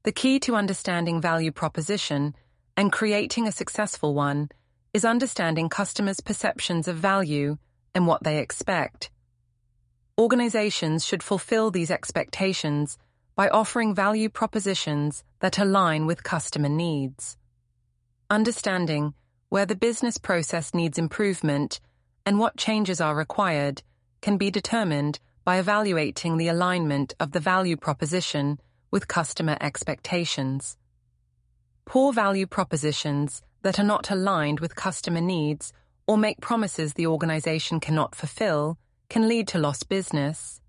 The key to understanding value proposition and creating a successful one is understanding customers' perceptions of value and what they expect. Organizations should fulfill these expectations by offering value propositions that align with customer needs. Understanding where the business process needs improvement and what changes are required can be determined by evaluating the alignment of the value proposition with customer expectations. Poor value propositions that are not aligned with customer needs or make promises the organization cannot fulfill can lead to lost business,